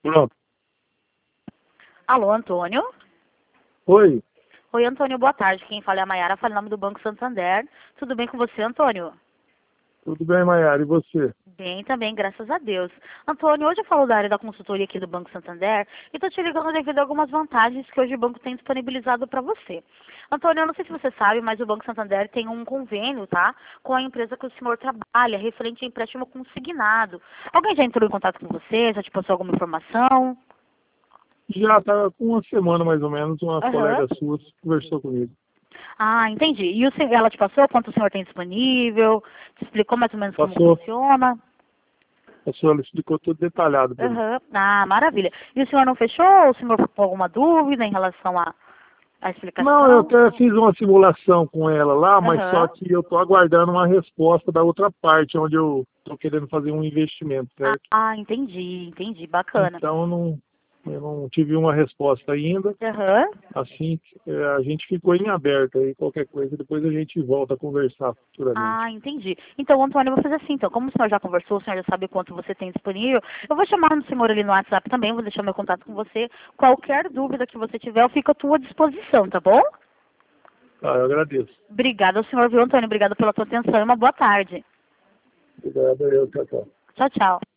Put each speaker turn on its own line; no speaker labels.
Pronto.
Alô, Antônio?
Oi,
Oi, Antônio, boa tarde. Quem fala é a Maiara, fala em nome do Banco Santander. Tudo bem com você, Antônio?
tudo bem, Maiara? E você?
Bem também, graças a Deus. Antônio, hoje eu falo da área da consultoria aqui do Banco Santander e estou te ligando devido a algumas vantagens que hoje o banco tem disponibilizado para você. Antônio, eu não sei se você sabe, mas o Banco Santander tem um convênio, tá? Com a empresa que o senhor trabalha, referente a empréstimo consignado. Alguém já entrou em contato com você? Já te passou alguma informação?
Já está com uma semana, mais ou menos, uma
Aham.
colega sua conversou comigo.
Ah, entendi. E ela te passou quanto o senhor tem disponível? Te explicou mais ou menos como
Passou,
funciona?
ela explicou tudo detalhado para mim.
Aham. Ah, maravilha. E o senhor não fechou? Ou o senhor ficou com alguma dúvida em relação à
Não, eu
explicação?
até fiz uma simulação com ela lá, mas só
Aham.
que eu estou aguardando uma resposta da outra parte, onde eu estou querendo fazer um investimento, certo?
Ah, entendi. Bacana.
Então eu não tive uma resposta ainda.
Aham.
Assim, a gente ficou em aberto aí, qualquer coisa, depois a gente volta a conversar futuramente.
Ah, entendi. Então, Antônio, eu vou fazer assim, então. Como o senhor já conversou, o senhor já sabe quanto você tem disponível, eu vou chamar o senhor ali no WhatsApp também, vou deixar meu contato com você. Qualquer dúvida que você tiver, eu fico à tua disposição, tá bom?
Tá, eu agradeço.
Obrigada ao senhor, viu, Antônio? Obrigada pela tua atenção e uma boa tarde.
Obrigado, eu, tchau, tchau.
Tchau, tchau.